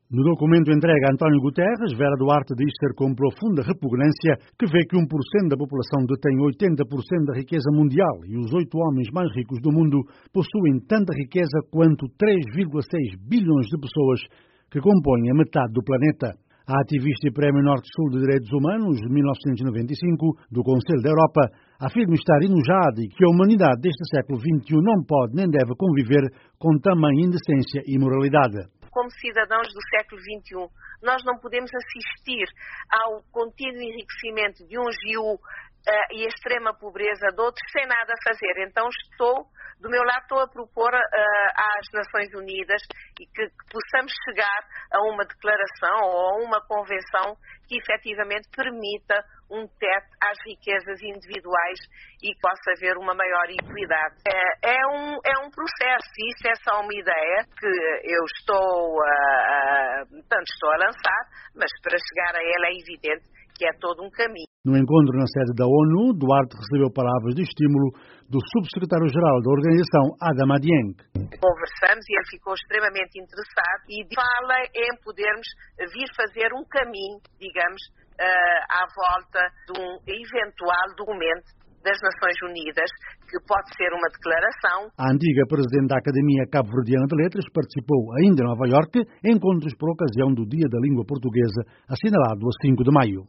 No documento entregue a António Guterres, Vera Duarte diz ser com profunda repugnância que vê que 1% da população detém 80% da riqueza mundial e os 8 homens mais ricos do mundo possuem tanta riqueza quanto 3,6 bilhões de pessoas que compõem a metade do planeta. A ativista e Prémio Norte-Sul de Direitos Humanos de 1995 do Conselho da Europa afirma estar enojada e que a humanidade deste século XXI não pode nem deve conviver com tamanha indecência e imoralidade. Como cidadãos do século XXI, nós não podemos assistir ao contínuo enriquecimento de uns e a extrema pobreza de outros sem nada a fazer. Então do meu lado estou a propor às Nações Unidas e que possamos chegar a uma declaração ou a uma convenção que efetivamente permita um teto às riquezas individuais e possa haver uma maior equidade. É um processo, isso é só uma ideia que eu estou a lançar, mas para chegar a ela é evidente que é todo um caminho. No encontro na sede da ONU, Duarte recebeu palavras de estímulo do subsecretário-geral da organização, Adama Dieng. Conversamos e ele ficou extremamente interessado e fala em podermos vir fazer um caminho, digamos, à volta de um eventual documento das Nações Unidas, que pode ser uma declaração. A antiga presidente da Academia Cabo-Verdiana de Letras participou ainda em Nova Iorque em encontros por ocasião do Dia da Língua Portuguesa, assinalado a 5 de maio.